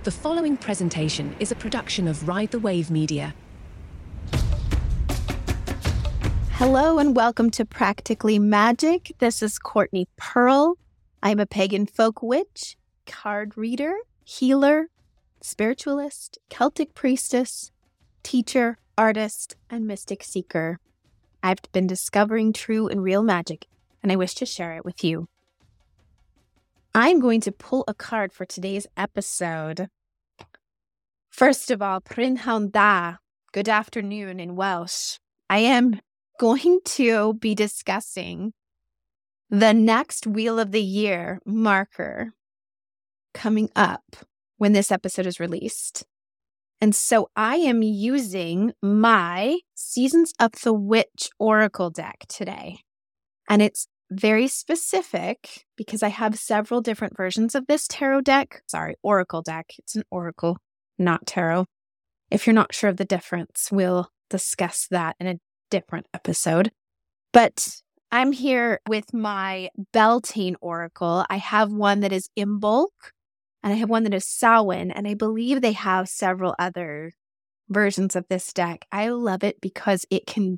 The following presentation is a production of Ride the Wave Media. Hello and welcome to Practically Magic. This is Courtney Pearl. I'm a pagan folk witch, card reader, healer, spiritualist, Celtic priestess, teacher, artist, and mystic seeker. I've been discovering true and real magic, and I wish to share it with you. I'm going to pull a card for today's episode. First of all, Prynhawn da, good afternoon in Welsh. I am going to be discussing the next Wheel of the Year marker coming up when this episode is released. And so I am using my Seasons of the Witch Oracle deck today. And it's very specific because I have several different versions of this tarot deck. Oracle deck. It's an oracle, not tarot. If you're not sure of the difference, we'll discuss that in a different episode. But I'm here with my Beltane Oracle. I have one that is Imbolc, and I have one that is Samhain, and I believe they have several other versions of this deck. I love it because it can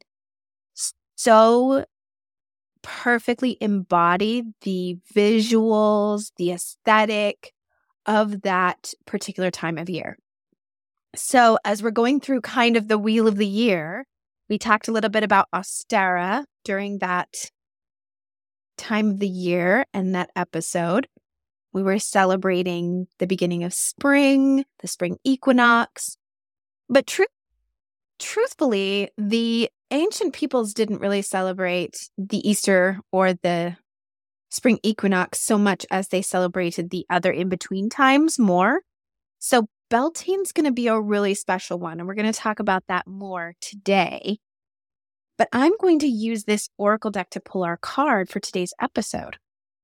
so perfectly embody the visuals, the aesthetic of that particular time of year. So as we're going through kind of the Wheel of the Year, we talked a little bit about Ostara during that time of the year and that episode. We were celebrating the beginning of spring, the spring equinox. But truthfully, the ancient peoples didn't really celebrate the Easter or the spring equinox so much as they celebrated the other in-between times more. So Beltane's going to be a really special one, and we're going to talk about that more today. But I'm going to use this oracle deck to pull our card for today's episode.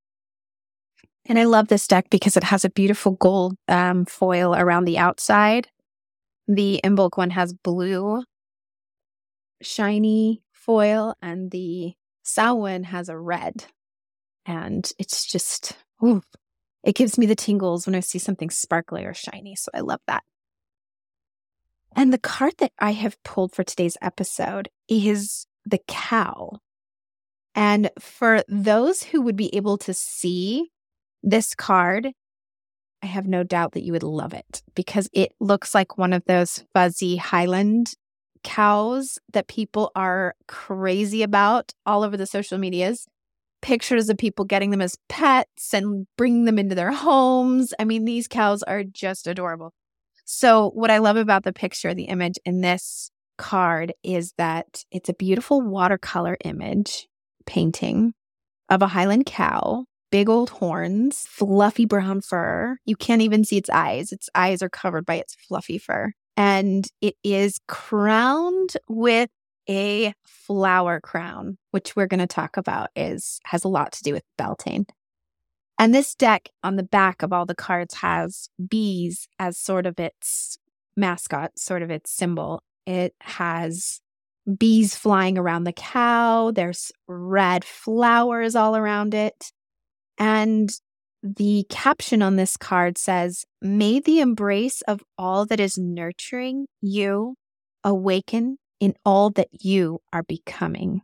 And I love this deck because it has a beautiful gold foil around the outside. The Imbolc one has blue, shiny foil, and the Samhain has a red. And it's just, it gives me the tingles when I see something sparkly or shiny. So I love that. And the card that I have pulled for today's episode is the cow. And for those who would be able to see this card, I have no doubt that you would love it because it looks like one of those fuzzy Highland cows that people are crazy about all over the social medias. Pictures of people getting them as pets and bringing them into their homes. I mean, these cows are just adorable. So what I love about the picture, the image in this card is that it's a beautiful watercolor image painting of a Highland cow, big old horns, fluffy brown fur. You can't even see its eyes. Its eyes are covered by its fluffy fur. And it is crowned with a flower crown, which we're going to talk about has a lot to do with Beltane. And this deck on the back of all the cards has bees as sort of its mascot, sort of its symbol. It has bees flying around the cow. There's red flowers all around it. And the caption on this card says, "May the embrace of all that is nurturing you awaken in all that you are becoming."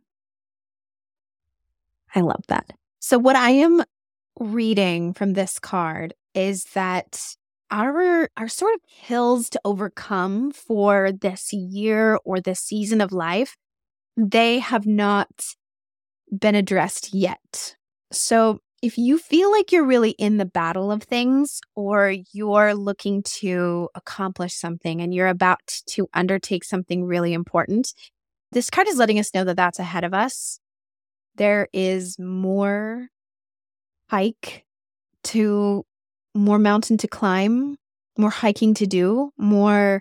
I love that. So what I am reading from this card is that our sort of hills to overcome for this year or this season of life, they have not been addressed yet. So if you feel like you're really in the battle of things, or you're looking to accomplish something and you're about to undertake something really important, this card is letting us know that that's ahead of us. There is more more mountain to climb, more hiking to do, more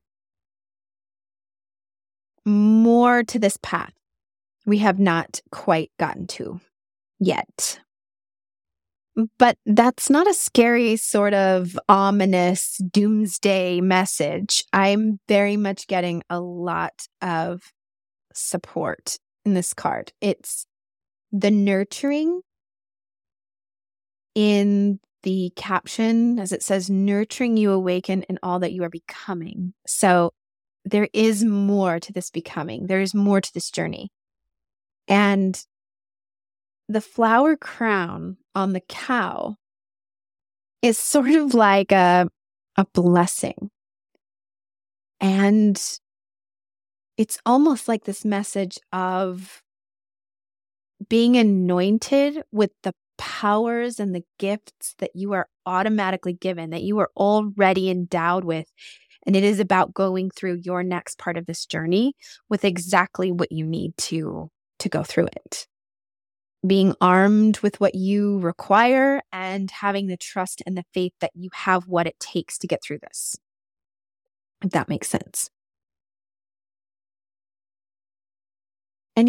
to this path we have not quite gotten to yet. But that's not a scary sort of ominous doomsday message. I'm very much getting a lot of support in this card. It's the nurturing in the caption, as it says, nurturing you awaken in all that you are becoming. So there is more to this becoming. There is more to this journey. And the flower crown on the cow is sort of like a blessing. And it's almost like this message of being anointed with the powers and the gifts that you are automatically given, that you are already endowed with. And it is about going through your next part of this journey with exactly what you need to go through it. Being armed with what you require and having the trust and the faith that you have what it takes to get through this. If that makes sense. And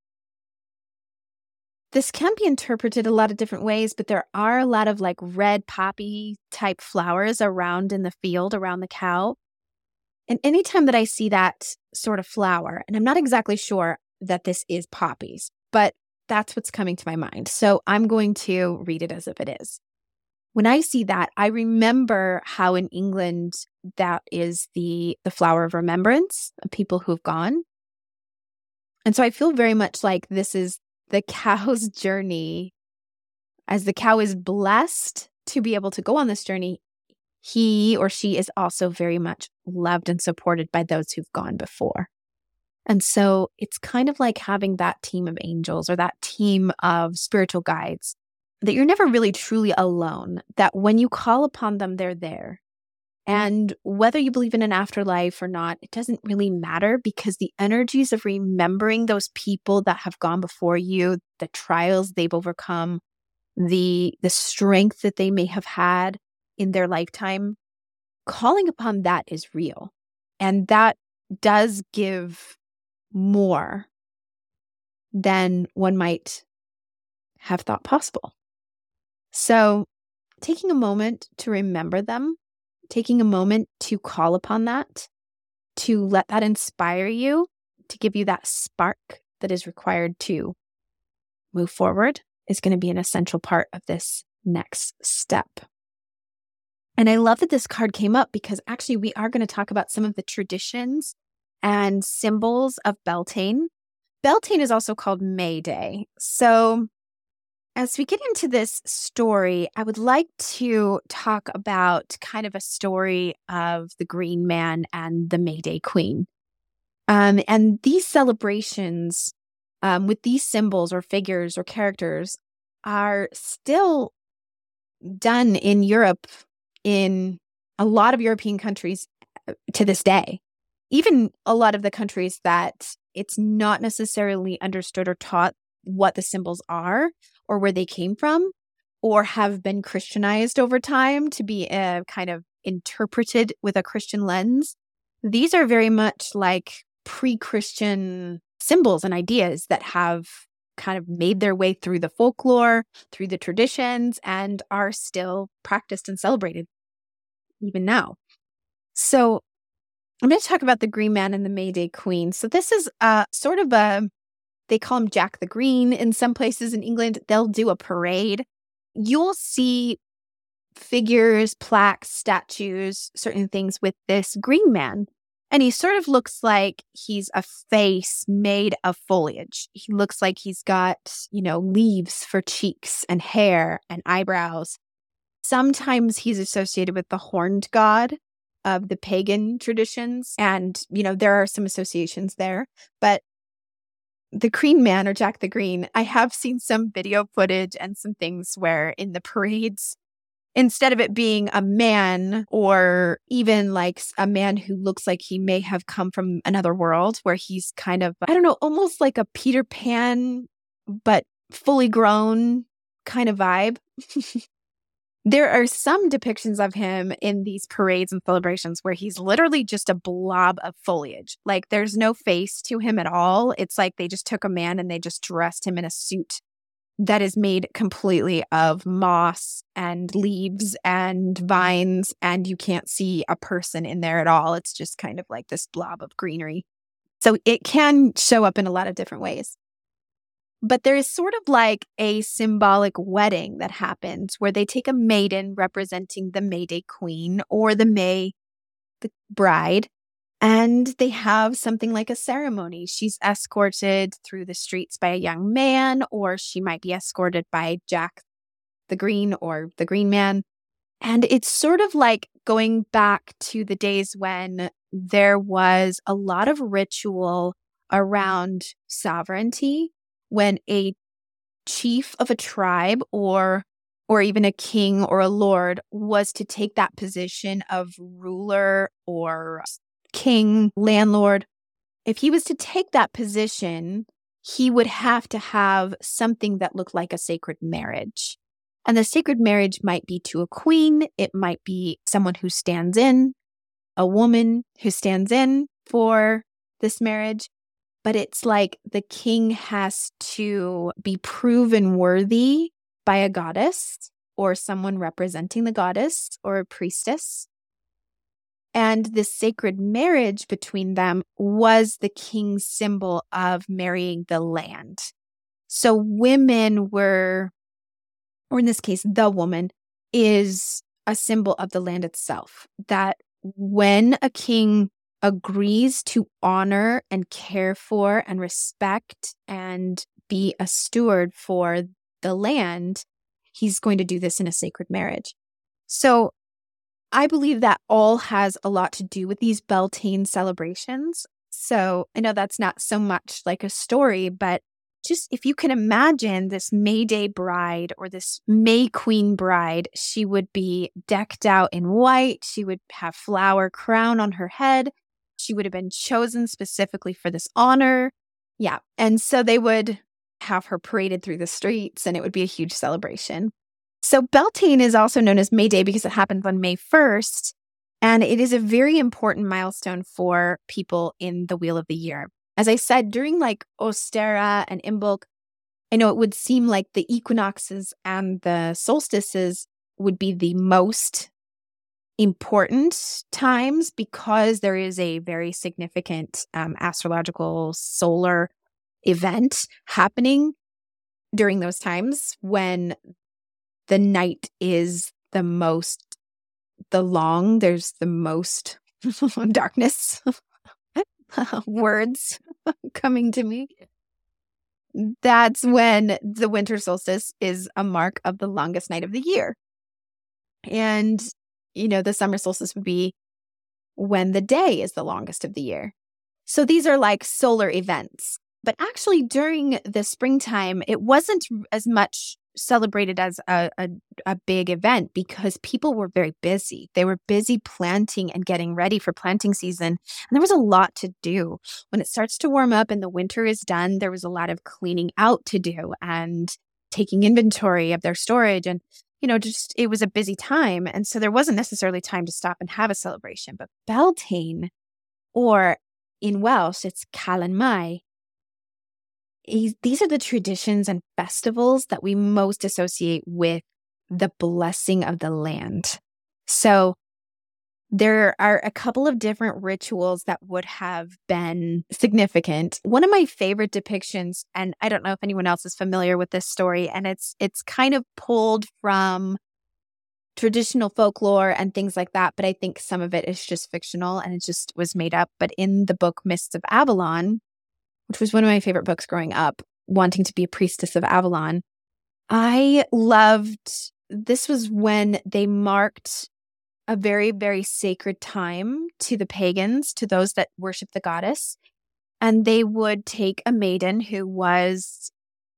this can be interpreted a lot of different ways, but there are a lot of like red poppy type flowers around in the field around the cow. And anytime that I see that sort of flower, and I'm not exactly sure that this is poppies, but that's what's coming to my mind. So I'm going to read it as if it is. When I see that, I remember how in England that is the flower of remembrance of people who have gone. And so I feel very much like this is the cow's journey. As the cow is blessed to be able to go on this journey, he or she is also very much loved and supported by those who've gone before. And so it's kind of like having that team of angels or that team of spiritual guides, that you're never really truly alone, that when you call upon them, they're there. And whether you believe in an afterlife or not, it doesn't really matter, because the energies of remembering those people that have gone before you, the trials they've overcome, the strength that they may have had in their lifetime, calling upon that is real. And that does give more than one might have thought possible. So taking a moment to remember them, taking a moment to call upon that, to let that inspire you, to give you that spark that is required to move forward, is going to be an essential part of this next step. And I love that this card came up, because actually we are going to talk about some of the traditions and symbols of Beltane. Beltane is also called May Day. So as we get into this story, I would like to talk about kind of a story of the Green Man and the May Day Queen. And these celebrations with these symbols or figures or characters are still done in Europe, in a lot of European countries to this day. Even a lot of the countries that it's not necessarily understood or taught what the symbols are or where they came from, or have been Christianized over time to be kind of interpreted with a Christian lens. These are very much like pre-Christian symbols and ideas that have kind of made their way through the folklore, through the traditions, and are still practiced and celebrated even now. So I'm going to talk about the Green Man and the May Day Queen. So this is sort of they call him Jack the Green in some places in England. They'll do a parade. You'll see figures, plaques, statues, certain things with this Green Man. And he sort of looks like he's a face made of foliage. He looks like he's got, leaves for cheeks and hair and eyebrows. Sometimes he's associated with the horned god of the pagan traditions. And, there are some associations there. But the Green Man, or Jack the Green, I have seen some video footage and some things where in the parades, instead of it being a man, or even like a man who looks like he may have come from another world, where he's kind of, almost like a Peter Pan, but fully grown kind of vibe. There are some depictions of him in these parades and celebrations where he's literally just a blob of foliage. Like there's no face to him at all. It's like they just took a man and they just dressed him in a suit that is made completely of moss and leaves and vines, and you can't see a person in there at all. It's just kind of like this blob of greenery. So it can show up in a lot of different ways. But there is sort of like a symbolic wedding that happens where they take a maiden representing the May Day queen or the bride, and they have something like a ceremony. She's escorted through the streets by a young man, or she might be escorted by Jack the Green or the Green Man. And it's sort of like going back to the days when there was a lot of ritual around sovereignty, when a chief of a tribe or even a king or a lord was to take that position of ruler or king, landlord. If he was to take that position, he would have to have something that looked like a sacred marriage. And the sacred marriage might be to a queen. It might be someone who stands in, a woman who stands in for this marriage. But it's like the king has to be proven worthy by a goddess or someone representing the goddess or a priestess. And this sacred marriage between them was the king's symbol of marrying the land. So women were, or in this case, the woman is a symbol of the land itself. That when a king agrees to honor and care for and respect and be a steward for the land, he's going to do this in a sacred marriage. So I believe that all has a lot to do with these Beltane celebrations. So I know that's not so much like a story, but just if you can imagine this May Day bride or this May Queen bride, she would be decked out in white. She would have flower crown on her head. She would have been chosen specifically for this honor. Yeah. And so they would have her paraded through the streets and it would be a huge celebration. So Beltane is also known as May Day because it happens on May 1st. And it is a very important milestone for people in the Wheel of the Year. As I said, during like Ostara and Imbolc, I know it would seem like the equinoxes and the solstices would be the most important times because there is a very significant astrological solar event happening during those times when the night is the long, there's the most darkness. Words coming to me. That's when the winter solstice is a mark of the longest night of the year. And, the summer solstice would be when the day is the longest of the year. So these are like solar events. But actually, during the springtime, it wasn't as much celebrated as a big event because people were very busy. They were busy planting and getting ready for planting season. And there was a lot to do. When it starts to warm up and the winter is done, there was a lot of cleaning out to do and taking inventory of their storage. And, it was a busy time. And so there wasn't necessarily time to stop and have a celebration. But Beltane, or in Welsh, it's Calan Mai. These are the traditions and festivals that we most associate with the blessing of the land. So there are a couple of different rituals that would have been significant. One of my favorite depictions, and I don't know if anyone else is familiar with this story, and it's kind of pulled from traditional folklore and things like that, but I think some of it is just fictional and it just was made up. But in the book Mists of Avalon, which was one of my favorite books growing up, wanting to be a priestess of Avalon, I loved, this was when they marked a very, very sacred time to the pagans, to those that worship the goddess. And they would take a maiden who was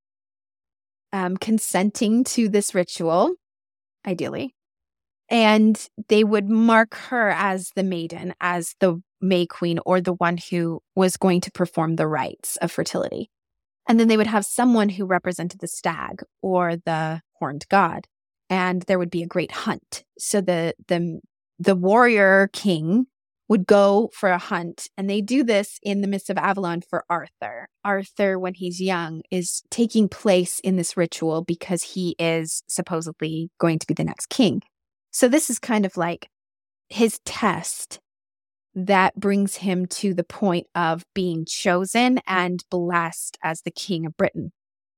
consenting to this ritual, ideally, and they would mark her as the maiden, as the May Queen, or the one who was going to perform the rites of fertility. And then they would have someone who represented the stag or the horned god. And there would be a great hunt. So the warrior king would go for a hunt. And they do this in the Mists of Avalon for Arthur. Arthur, when he's young, is taking place in this ritual because he is supposedly going to be the next king. So this is kind of like his test that brings him to the point of being chosen and blessed as the king of Britain.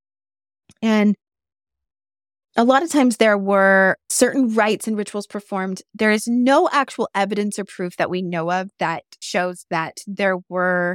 And a lot of times there were certain rites and rituals performed. There is no actual evidence or proof that we know of that shows that there were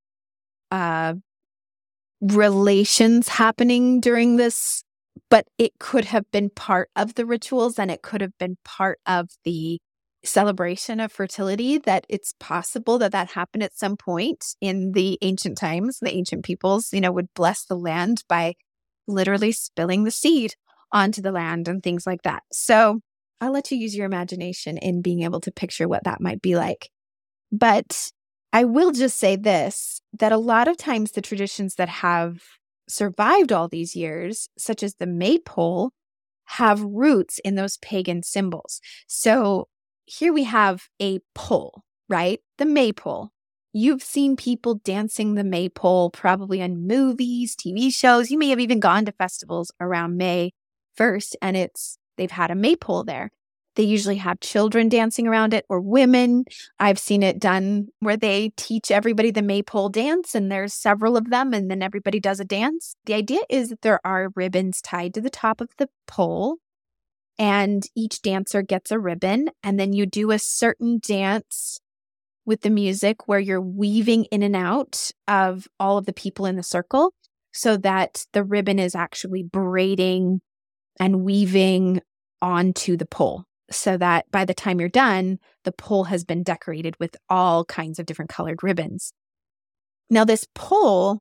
relations happening during this, but it could have been part of the rituals and it could have been part of the celebration of fertility, that it's possible that that happened at some point in the ancient times. The ancient peoples, would bless the land by literally spilling the seed onto the land and things like that. So I'll let you use your imagination in being able to picture what that might be like. But I will just say this, that a lot of times the traditions that have survived all these years, such as the maypole, have roots in those pagan symbols. So here we have a pole, right? The maypole. You've seen people dancing the maypole probably on movies, TV shows. You may have even gone to festivals around May 1st, and they've had a maypole there. They usually have children dancing around it or women. I've seen it done where they teach everybody the maypole dance, and there's several of them, and then everybody does a dance. The idea is that there are ribbons tied to the top of the pole, and each dancer gets a ribbon, and then you do a certain dance with the music where you're weaving in and out of all of the people in the circle so that the ribbon is actually braiding and weaving onto the pole, so that by the time you're done, the pole has been decorated with all kinds of different colored ribbons. Now, this pole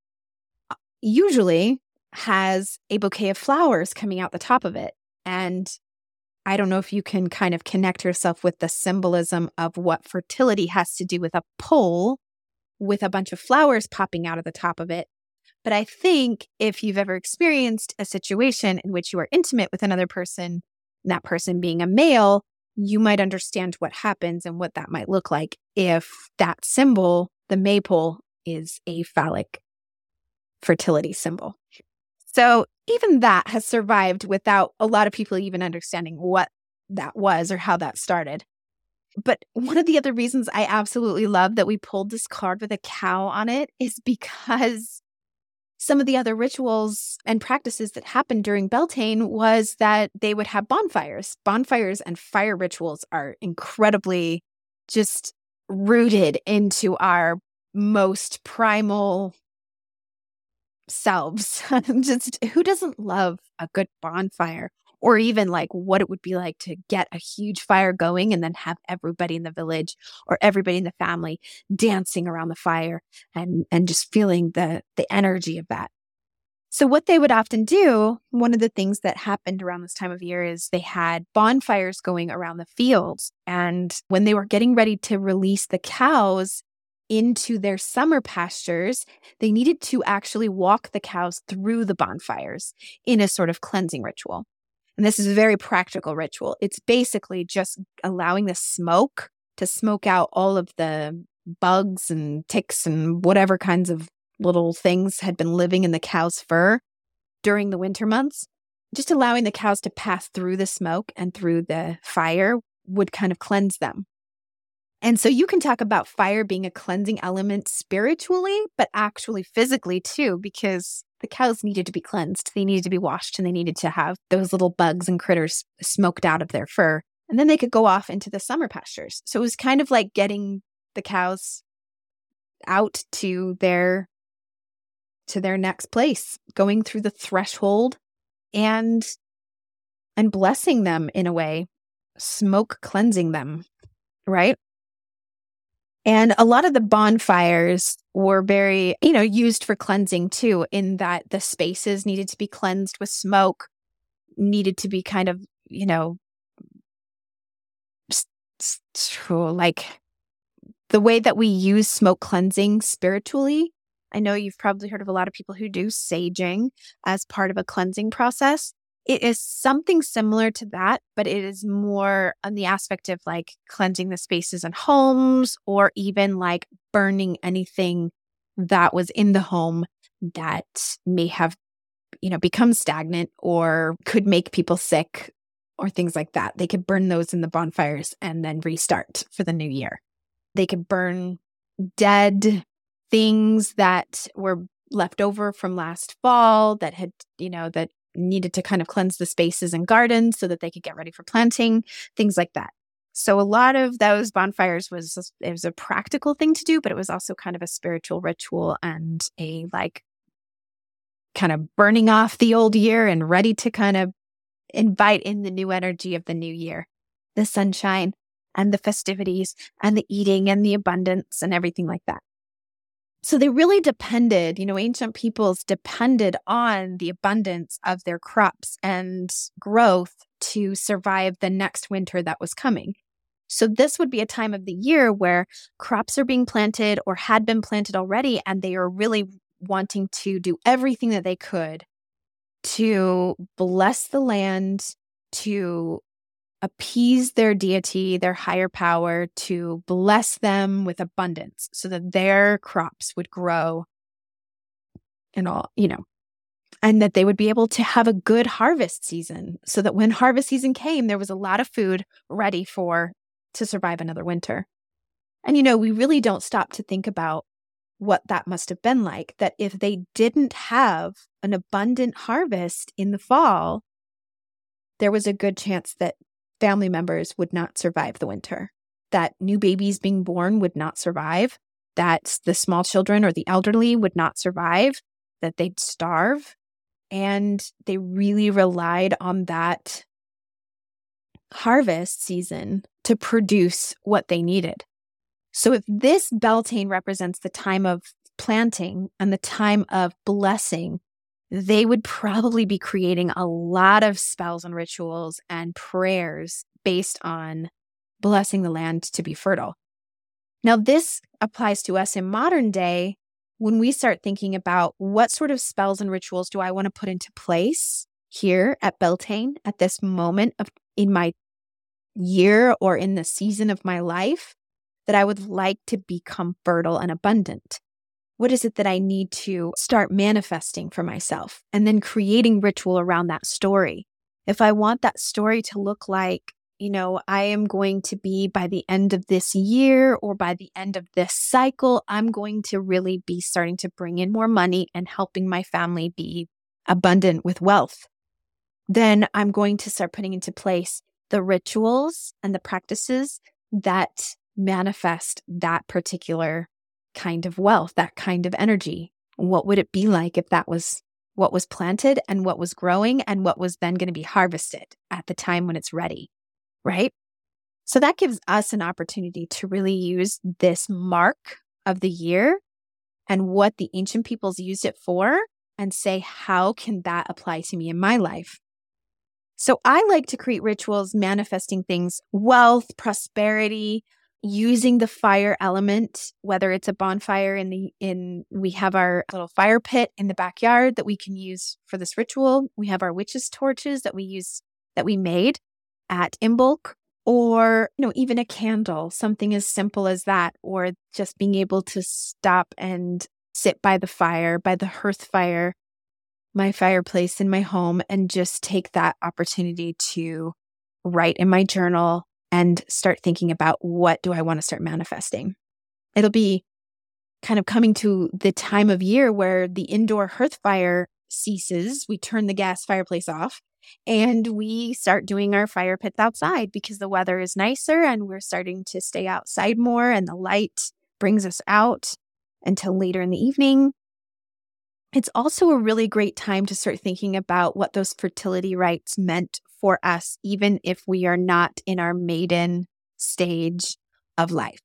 usually has a bouquet of flowers coming out the top of it. And I don't know if you can kind of connect yourself with the symbolism of what fertility has to do with a pole with a bunch of flowers popping out of the top of it. But I think if you've ever experienced a situation in which you are intimate with another person, that person being a male, you might understand what happens and what that might look like if that symbol, the maypole, is a phallic fertility symbol. So even that has survived without a lot of people even understanding what that was or how that started. But one of the other reasons I absolutely love that we pulled this card with a cow on it is because some of the other rituals and practices that happened during Beltane was that they would have bonfires. Bonfires and fire rituals are incredibly just rooted into our most primal selves. Just who doesn't love a good bonfire, or even like what it would be like to get a huge fire going and then have everybody in the village or everybody in the family dancing around the fire and just feeling the energy of that. So what they would often do, one of the things that happened around this time of year is they had bonfires going around the fields. And when they were getting ready to release the cows into their summer pastures, they needed to actually walk the cows through the bonfires in a sort of cleansing ritual. And this is a very practical ritual. It's basically just allowing the smoke to smoke out all of the bugs and ticks and whatever kinds of little things had been living in the cow's fur during the winter months. Just allowing the cows to pass through the smoke and through the fire would kind of cleanse them. And so you can talk about fire being a cleansing element spiritually, but actually physically too, because the cows needed to be cleansed. They needed to be washed, and they needed to have those little bugs and critters smoked out of their fur. And then they could go off into the summer pastures. So it was kind of like getting the cows out to their next place, going through the threshold and blessing them in a way, smoke cleansing them, right? And a lot of the bonfires were very, used for cleansing too, in that the spaces needed to be cleansed with smoke, needed to be kind of, like the way that we use smoke cleansing spiritually. I know you've probably heard of a lot of people who do saging as part of a cleansing process. It is something similar to that, but it is more on the aspect of like cleansing the spaces in homes, or even like burning anything that was in the home that may have, become stagnant or could make people sick or things like that. They could burn those in the bonfires and then restart for the new year. They could burn dead things that were left over from last fall that had, that needed to kind of cleanse the spaces and gardens so that they could get ready for planting, things like that. So a lot of those bonfires it was a practical thing to do, but it was also kind of a spiritual ritual and a kind of burning off the old year and ready to kind of invite in the new energy of the new year, the sunshine and the festivities and the eating and the abundance and everything like that. So they really depended, ancient peoples depended on the abundance of their crops and growth to survive the next winter that was coming. So this would be a time of the year where crops are being planted or had been planted already, and they are really wanting to do everything that they could to bless the land, to appease their deity, their higher power, to bless them with abundance so that their crops would grow and all, and that they would be able to have a good harvest season so that when harvest season came, there was a lot of food ready to survive another winter. And, we really don't stop to think about what that must have been like, that if they didn't have an abundant harvest in the fall, there was a good chance that family members would not survive the winter, that new babies being born would not survive, that the small children or the elderly would not survive, that they'd starve. And they really relied on that harvest season to produce what they needed. So if this Beltane represents the time of planting and the time of blessing, they would probably be creating a lot of spells and rituals and prayers based on blessing the land to be fertile. Now, this applies to us in modern day when we start thinking about what sort of spells and rituals do I want to put into place here at Beltane at this moment in my year or in the season of my life that I would like to become fertile and abundant. What is it that I need to start manifesting for myself and then creating ritual around that story? If I want that story to look like, I am going to be by the end of this year or by the end of this cycle, I'm going to really be starting to bring in more money and helping my family be abundant with wealth. Then I'm going to start putting into place the rituals and the practices that manifest that particular kind of wealth, that kind of energy. What would it be like if that was what was planted and what was growing and what was then going to be harvested at the time when it's ready, right? So that gives us an opportunity to really use this mark of the year and what the ancient peoples used it for and say, how can that apply to me in my life? So I like to create rituals manifesting things, wealth, prosperity, using the fire element, whether it's a bonfire we have our little fire pit in the backyard that we can use for this ritual. We have our witches' torches that we made at Imbolc, or, even a candle, something as simple as that, or just being able to stop and sit by the fire, by the hearth fire, my fireplace in my home, and just take that opportunity to write in my journal and start thinking about what do I want to start manifesting. It'll be kind of coming to the time of year where the indoor hearth fire ceases. We turn the gas fireplace off and we start doing our fire pits outside because the weather is nicer and we're starting to stay outside more and the light brings us out until later in the evening. It's also a really great time to start thinking about what those fertility rites meant for us, even if we are not in our maiden stage of life.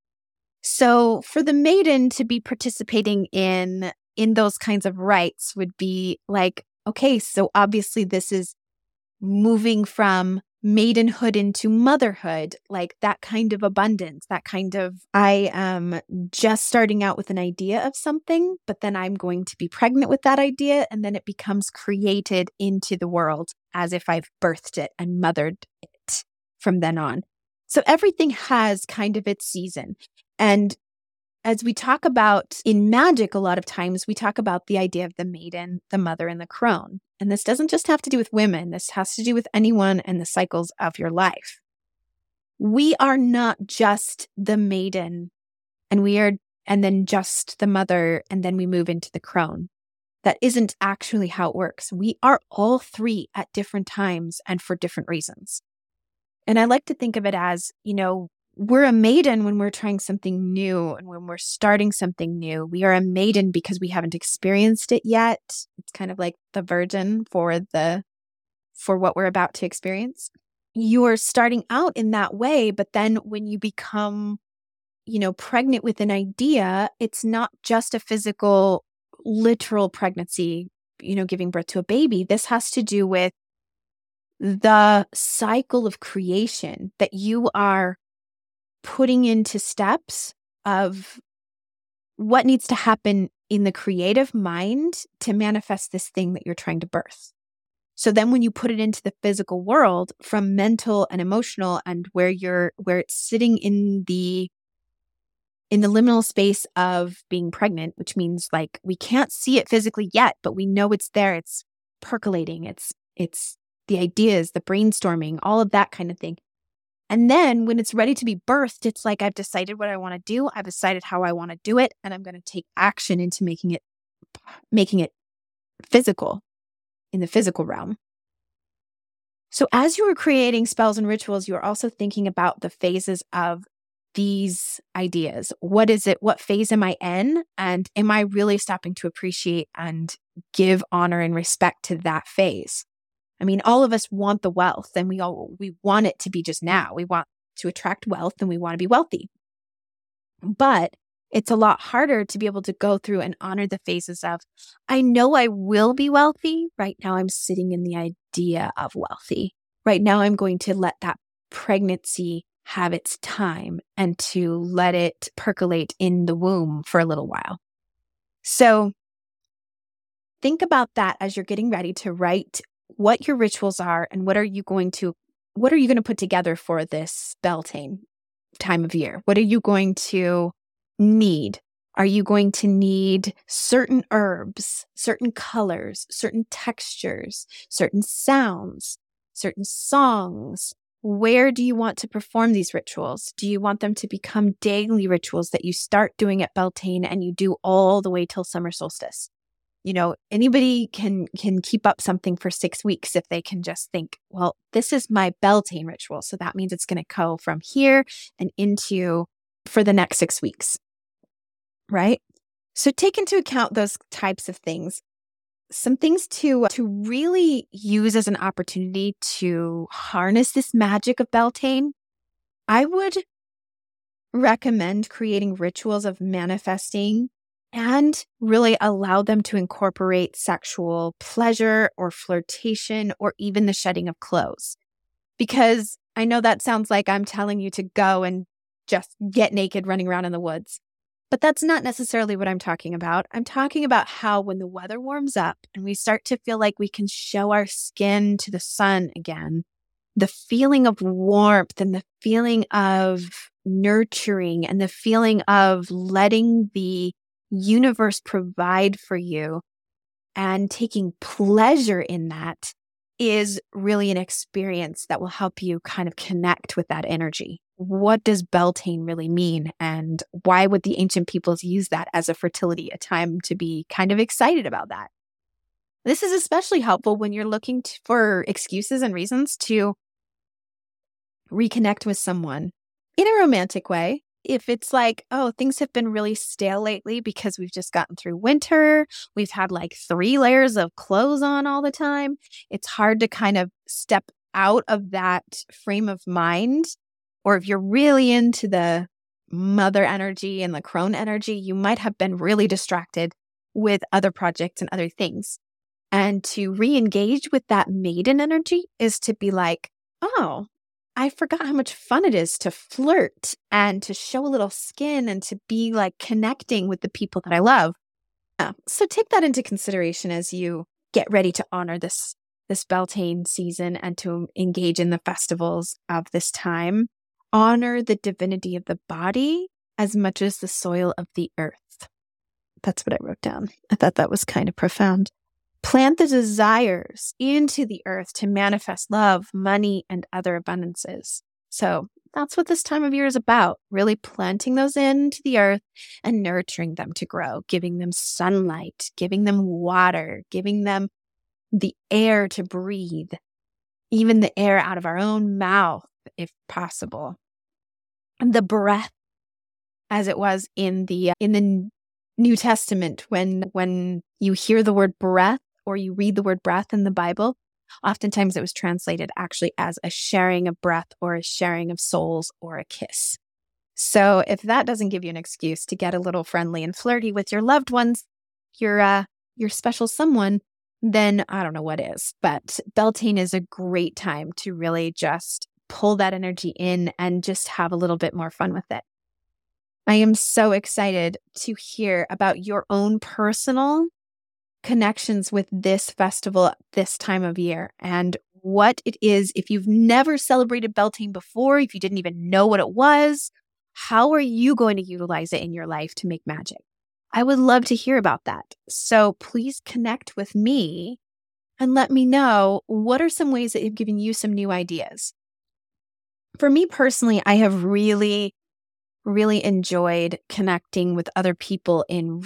So for the maiden to be participating in those kinds of rites would be like, okay, so obviously this is moving from maidenhood into motherhood, like that kind of abundance, that kind of, I am just starting out with an idea of something, but then I'm going to be pregnant with that idea. And then it becomes created into the world as if I've birthed it and mothered it from then on. So everything has kind of its season. And as we talk about in magic, a lot of times we talk about the idea of the maiden, the mother, and the crone. And this doesn't just have to do with women. This has to do with anyone and the cycles of your life. We are not just the maiden and then just the mother, and then we move into the crone. That isn't actually how it works. We are all three at different times and for different reasons. And I like to think of it as, we're a maiden when we're trying something new and when we're starting something new. We are a maiden because we haven't experienced it yet. It's kind of like the virgin for what we're about to experience. You're starting out in that way, but then when you become, pregnant with an idea, it's not just a physical, literal pregnancy, giving birth to a baby. This has to do with the cycle of creation that you are putting into steps of what needs to happen in the creative mind to manifest this thing that you're trying to birth. So then when you put it into the physical world from mental and emotional and where it's sitting in the liminal space of being pregnant, which means like we can't see it physically yet, but we know it's there. It's percolating. It's the ideas, the brainstorming, all of that kind of thing. And then when it's ready to be birthed, it's like, I've decided what I want to do. I've decided how I want to do it. And I'm going to take action into making it physical in the physical realm. So as you were creating spells and rituals, you are also thinking about the phases of these ideas. What is it? What phase am I in? And am I really stopping to appreciate and give honor and respect to that phase? I mean, all of us want the wealth and we want it to be just now. We want to attract wealth and we want to be wealthy. But it's a lot harder to be able to go through and honor the phases of, I know I will be wealthy. Right now I'm sitting in the idea of wealthy. Right now I'm going to let that pregnancy have its time and to let it percolate in the womb for a little while. So think about that as you're getting ready to write what your rituals are and what are you going to put together for this Beltane time of year? What are you going to need? Are you going to need certain herbs, certain colors, certain textures, certain sounds, certain songs? Where do you want to perform these rituals? Do you want them to become daily rituals that you start doing at Beltane and you do all the way till summer solstice? Anybody can keep up something for 6 weeks if they can just think, well, this is my Beltane ritual. So that means it's going to go from here and into for the next 6 weeks, right? So take into account those types of things. Some things to really use as an opportunity to harness this magic of Beltane. I would recommend creating rituals of manifesting and really allow them to incorporate sexual pleasure or flirtation or even the shedding of clothes. Because I know that sounds like I'm telling you to go and just get naked running around in the woods. But that's not necessarily what I'm talking about. I'm talking about how when the weather warms up and we start to feel like we can show our skin to the sun again, the feeling of warmth and the feeling of nurturing and the feeling of letting the universe provide for you and taking pleasure in that is really an experience that will help you kind of connect with that energy. What does Beltane really mean? And why would the ancient peoples use that as a fertility, a time to be kind of excited about that? This is especially helpful when you're looking for excuses and reasons to reconnect with someone in a romantic way. If it's like, oh, things have been really stale lately because we've just gotten through winter, we've had like 3 layers of clothes on all the time, it's hard to kind of step out of that frame of mind. Or if you're really into the mother energy and the crone energy, you might have been really distracted with other projects and other things. And to re-engage with that maiden energy is to be like, oh, I forgot how much fun it is to flirt and to show a little skin and to be like connecting with the people that I love. Yeah. So take that into consideration as you get ready to honor this Beltane season and to engage in the festivals of this time. Honor the divinity of the body as much as the soil of the earth. That's what I wrote down. I thought that was kind of profound. Plant the desires into the earth to manifest love, money, and other abundances. So That's what this time of year is about, really planting those into the earth and nurturing them to grow, giving them sunlight, giving them water, giving them the air to breathe, even the air out of our own mouth, if possible. And the breath, as it was in the New Testament, when you hear the word breath or you read the word breath in the Bible, oftentimes it was translated actually as a sharing of breath or a sharing of souls or a kiss. So if that doesn't give you an excuse to get a little friendly and flirty with your loved ones, your special someone, then I don't know what is. But Beltane is a great time to really just pull that energy in and just have a little bit more fun with it. I am so excited to hear about your own personal connections with this festival this time of year and what it is. If you've never celebrated Beltane before, if you didn't even know what it was, how are you going to utilize it in your life to make magic? I would love to hear about that. So please connect with me and let me know what are some ways that have given you some new ideas. For me personally, I have really enjoyed connecting with other people in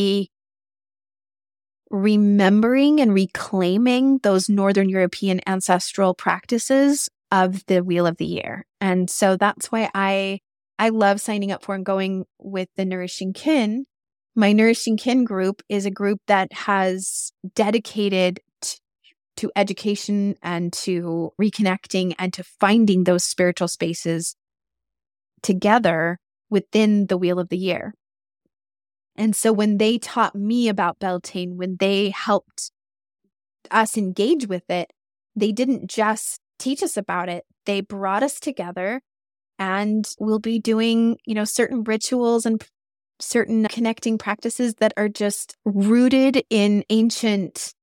remembering and reclaiming those Northern European ancestral practices of the Wheel of the Year. And so that's why I love signing up for and going with the Nourishing Kin. My Nourishing Kin group is a group that has dedicated to education and to reconnecting and to finding those spiritual spaces together within the Wheel of the Year. And so when they taught me about Beltane, when they helped us engage with it, they didn't just teach us about it. They brought us together, and we'll be doing, certain rituals and certain connecting practices that are just rooted in ancient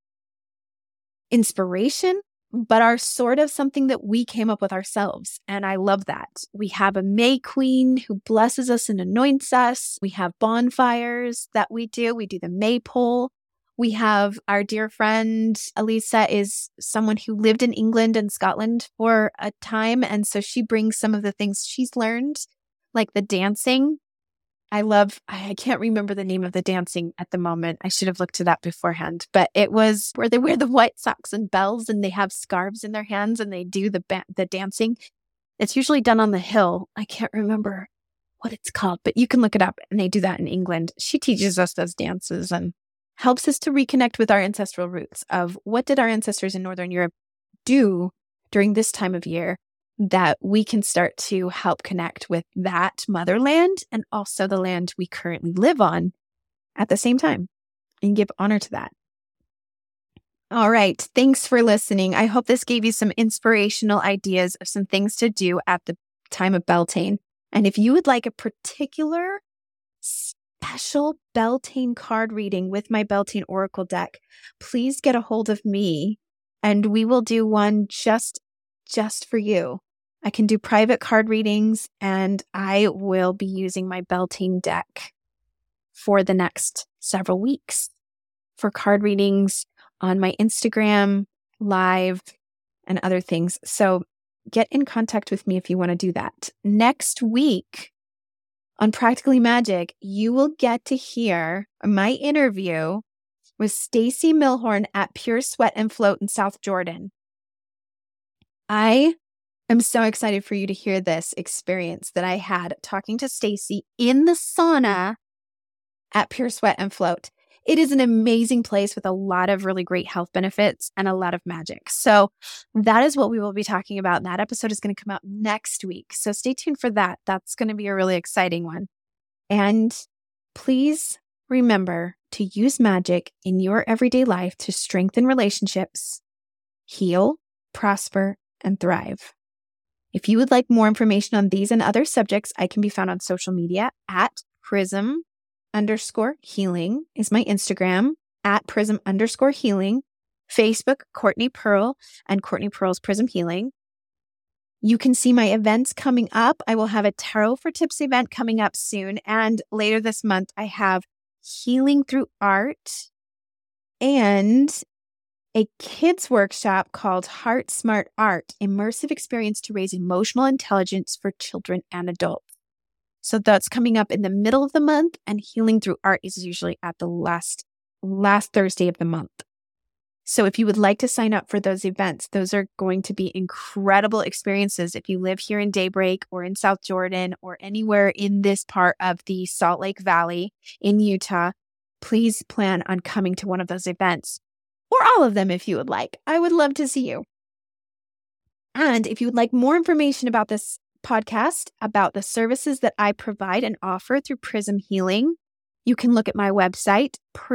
inspiration, but are sort of something that we came up with ourselves. And I love that. We have a May Queen who blesses us and anoints us. We have bonfires that we do. We do the maypole. We have our dear friend, Elisa, is someone who lived in England and Scotland for a time. And so she brings some of the things she's learned, like the dancing. I can't remember the name of the dancing at the moment. I should have looked it up beforehand, but it was where they wear the white socks and bells and they have scarves in their hands and they do the dancing. It's usually done on the hill. I can't remember what it's called, but you can look it up, and they do that in England. She teaches us those dances and helps us to reconnect with our ancestral roots of what did our ancestors in Northern Europe do during this time of year, that we can start to help connect with that motherland and also the land we currently live on at the same time and give honor to that. All right. Thanks for listening. I hope this gave you some inspirational ideas of some things to do at the time of Beltane. And if you would like a particular special Beltane card reading with my Beltane Oracle deck, please get a hold of me and we will do one just for you. I can do private card readings, and I will be using my Beltane deck for the next several weeks for card readings on my Instagram live and other things. So get in contact with me if you want to do that. Next week on Practically Magic, you will get to hear my interview with Stacy Milhorn at Pure Sweat and Float in South Jordan. I'm so excited for you to hear this experience that I had talking to Stacy in the sauna at Pure Sweat and Float. It is an amazing place with a lot of really great health benefits and a lot of magic. So that is what we will be talking about. That episode is going to come out next week. So stay tuned for that. That's going to be a really exciting one. And please remember to use magic in your everyday life to strengthen relationships, heal, prosper, and thrive. If you would like more information on these and other subjects, I can be found on social media at Prism_healing is my Instagram, at Prism_healing, Facebook, Courtney Pearl, and Courtney Pearl's Prism Healing. You can see my events coming up. I will have a Tarot for Tips event coming up soon. And later this month, I have Healing Through Art and a kids workshop called Heart Smart Art, immersive experience to raise emotional intelligence for children and adults. So that's coming up in the middle of the month, and Healing Through Art is usually at the last Thursday of the month. So if you would like to sign up for those events, those are going to be incredible experiences. If you live here in Daybreak or in South Jordan or anywhere in this part of the Salt Lake Valley in Utah, please plan on coming to one of those events, or all of them if you would like. I would love to see you. And if you would like more information about this podcast, about the services that I provide and offer through Prism Healing, you can look at my website,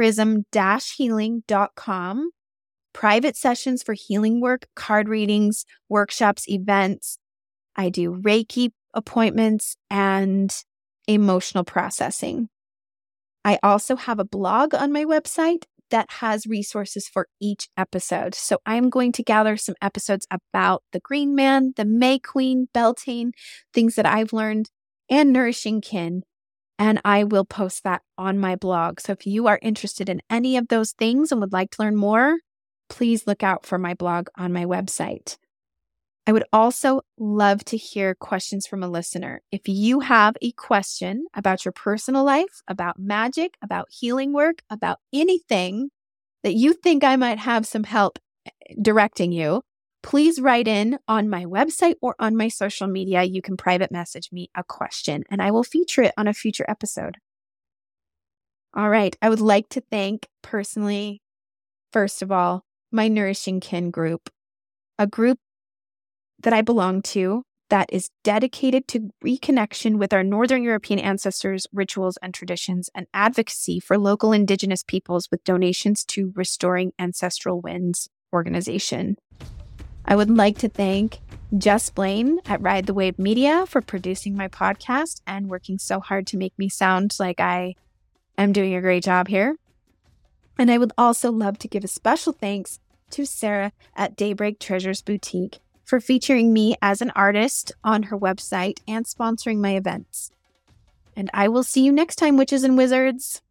prism-healing.com. Private sessions for healing work, card readings, workshops, events. I do Reiki appointments and emotional processing. I also have a blog on my website that has resources for each episode. So I'm going to gather some episodes about the Green Man, the May Queen, Beltane, things that I've learned, and Nourishing Kin. And I will post that on my blog. So if you are interested in any of those things and would like to learn more, please look out for my blog on my website. I would also love to hear questions from a listener. If you have a question about your personal life, about magic, about healing work, about anything that you think I might have some help directing you, please write in on my website or on my social media. You can private message me a question and I will feature it on a future episode. All right. I would like to thank personally, first of all, my Nourishing Kin group, a group that I belong to that is dedicated to reconnection with our Northern European ancestors' rituals and traditions, and advocacy for local Indigenous peoples with donations to Restoring Ancestral Winds organization. I would like to thank Jess Blaine at Ride the Wave Media for producing my podcast and working so hard to make me sound like I am doing a great job here. And I would also love to give a special thanks to Sarah at Daybreak Treasures Boutique for featuring me as an artist on her website and sponsoring my events. And I will see you next time, witches and wizards.